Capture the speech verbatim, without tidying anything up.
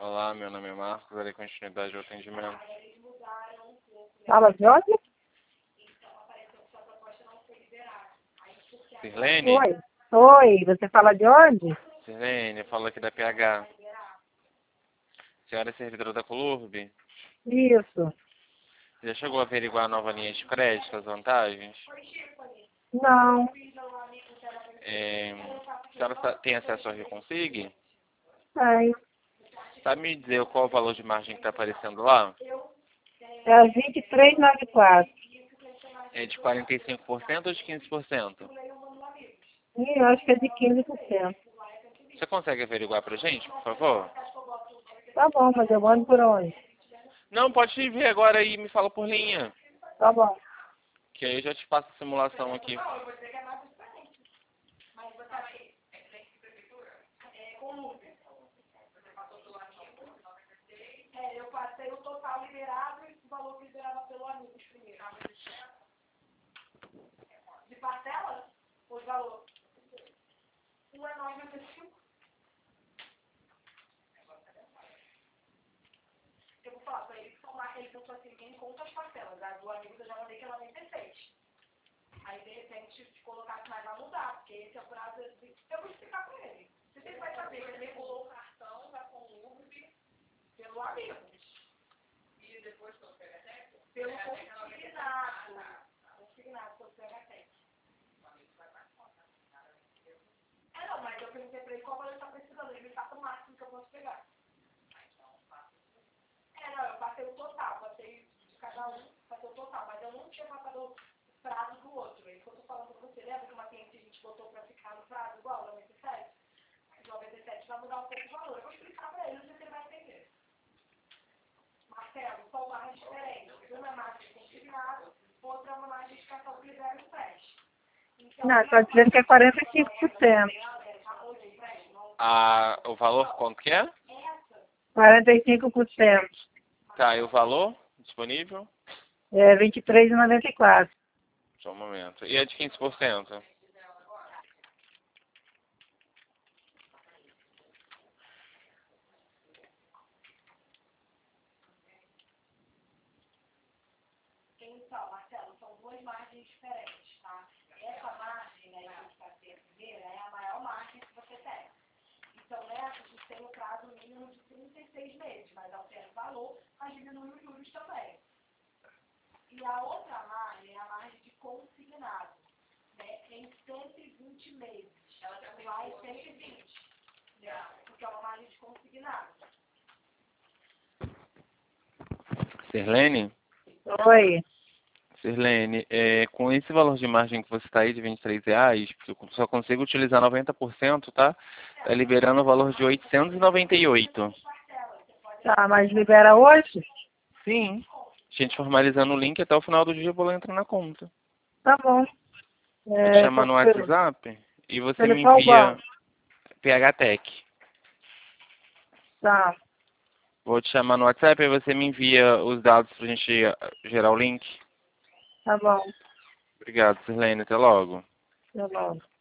Olá, meu nome é Marcos, darei continuidade ao atendimento. Fala, Jorge? Sirlene? Oi. Oi, você fala de onde? Sirlene, fala aqui da P H. Senhora é servidora da Colurb? Isso. Já chegou a averiguar a nova linha de crédito, as vantagens? Não. É, a senhora sa- tem acesso ao Reconsig? Tem. Sabe me dizer qual o valor de margem que está aparecendo lá? É vinte e três e noventa e quatro. É de quarenta e cinco por cento ou de quinze por cento? Ih, eu acho que é de quinze por cento. Você consegue averiguar pra gente, por favor? Tá bom, mas eu mando por onde? Não, pode ver agora e me fala por linha. Tá bom. Que aí eu já te faço a simulação aqui. É, eu passei o total liberado e o valor que liberava pelo amigo primeiro. De parcela? O valor? Um é noventa e cinco. Eu vou falar pra ele que somar, ele pensou assim, em conta as parcelas. A do amigo eu já mandei que é noventa e seis. Aí, de repente, se colocasse mais, vai mudar, porque esse é o prazo de... Eu vou explicar pra ele. Se ele vai saber, ele regulou o cartão da Colurb pelo amigo. E depois pelo P H T? Pelo consignado. Consignado pelo P H T. É, não, mas eu perguntei pra ele qual valor ele tá precisando. Ele me passa o máximo que eu posso pegar. É, não, eu passei o total, passei de cada um, passei o total, mas eu não tinha passado o prazo do outro. É isso que eu tô falando pra você. Lembra que uma cliente a gente botou pra ficar no prazo igual, noventa e sete? noventa e sete vai mudar um pouco o valor. Eu vou explicar pra ele, não sei se ele vai entender. Marcelo, são margens diferentes. Uma é margem de consignado, outra é uma margem de cartão que libera o empréstimo. Então, não, está dizendo que é quarenta e cinco por cento. Ah, o valor quanto que é? quarenta e cinco por cento. Tá, e o valor disponível? É vinte e três e noventa e quatro. Só um momento. E a de quinze por cento? Então, Marcelo, são duas margens diferentes, tá? Essa margem aí que a gente vai ter a primeira é a maior margem que você tem. Então, nessa, a gente tem o prazo mínimo de trinta e seis meses, mas altera o valor, mas diminui os juros também. E a outra margem é a margem de consignado, né? Em cento e vinte meses. Ela tem lá em cento e vinte, né? Porque é uma margem de consignado. Sirlene? Oi. Sirlene, é, com esse valor de margem que você está aí de vinte e três reais, porque eu só consigo utilizar noventa por cento, tá? Tá liberando o valor de oitocentos e noventa e oito. Tá, mas libera hoje? Sim. A gente formalizando o link até o final do dia eu vou lá entrar na conta. Tá bom. Vou te É, chamar no pelo, WhatsApp e você pelo me qual envia banco? P H Tech. Tá, Vou te chamar no WhatsApp e você me envia os dados pra gente eh, gerar o link. tá bom. Obrigado, Sirlene. Até logo. Tá bom.